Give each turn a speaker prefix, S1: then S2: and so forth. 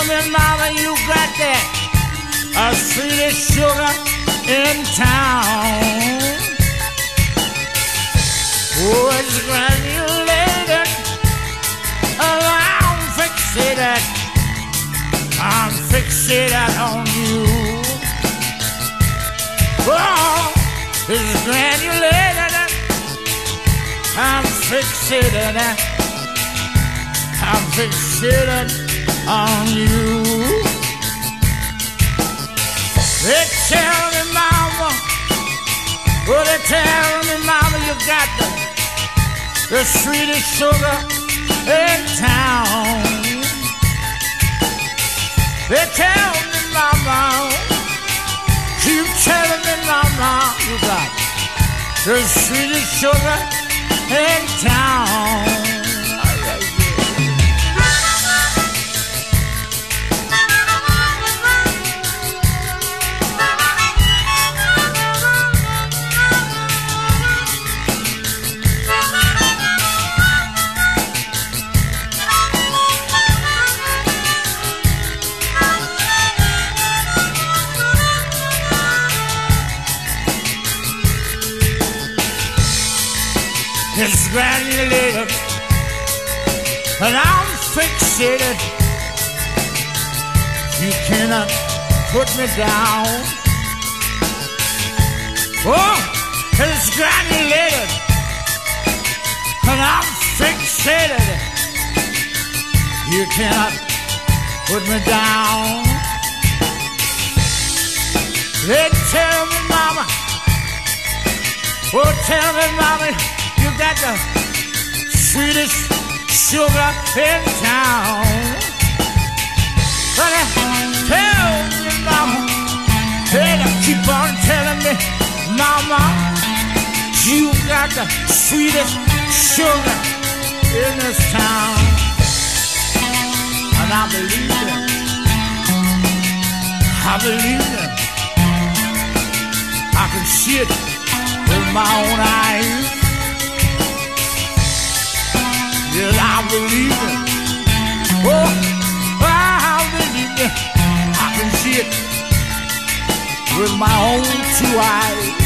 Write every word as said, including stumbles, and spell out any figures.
S1: tell me, mama, you got that uh, sweetest sugar in town. Oh, it's granulated, oh, I'm fixated, I'm fixated on you. Oh, it's granulated, I'm fixated, I'm fixated on you. They tell me, mama, oh, they tell me, mama, you got the, the sweetest sugar in town. They tell me, mama, keep telling me, mama, you got the sweetest sugar in town. It's granulated, and I'm fixated. You cannot put me down. Oh, it's granulated, and I'm fixated. You cannot put me down. They tell me, mama, oh, tell me, mama, you got the sweetest sugar in town. But they tell me, mama, they keep on telling me, mama, you got the sweetest sugar in this town. And I believe it. I believe it. I can see it with my own eyes. Yes, I believe it. Oh, I believe it. I can see it with my own two eyes.